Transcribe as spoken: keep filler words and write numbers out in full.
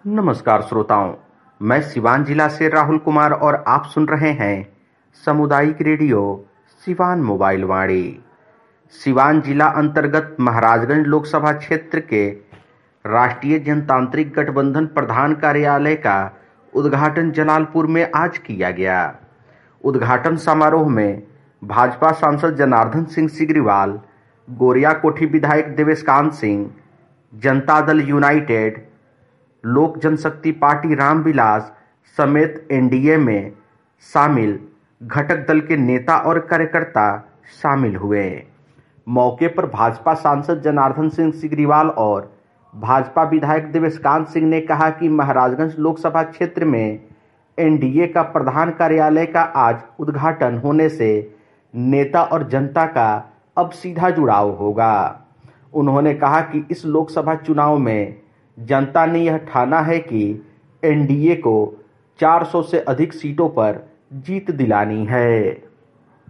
नमस्कार श्रोताओं, मैं सिवान जिला से राहुल कुमार और आप सुन रहे हैं सामुदायिक रेडियो सिवान मोबाइल वाणी। सिवान जिला अंतर्गत महाराजगंज लोकसभा क्षेत्र के राष्ट्रीय जनतांत्रिक गठबंधन प्रधान कार्यालय का उद्घाटन जलालपुर में आज किया गया। उद्घाटन समारोह में भाजपा सांसद जनार्दन सिंह सिग्रीवाल, गोरिया कोठी विधायक देवेशकांत सिंह, जनता दल यूनाइटेड, लोक जनशक्ति पार्टी रामविलास समेत एनडीए में शामिल घटक दल के नेता और कार्यकर्ता शामिल हुए। मौके पर भाजपा सांसद जनार्दन सिंह सिग्रीवाल और भाजपा विधायक देवेशकांत सिंह ने कहा कि महाराजगंज लोकसभा क्षेत्र में एनडीए का प्रधान कार्यालय का आज उद्घाटन होने से नेता और जनता का अब सीधा जुड़ाव होगा। उन्होंने कहा कि इस लोकसभा चुनाव में जनता ने यह ठाना है कि एनडीए को चार सौ से अधिक सीटों पर जीत दिलानी है।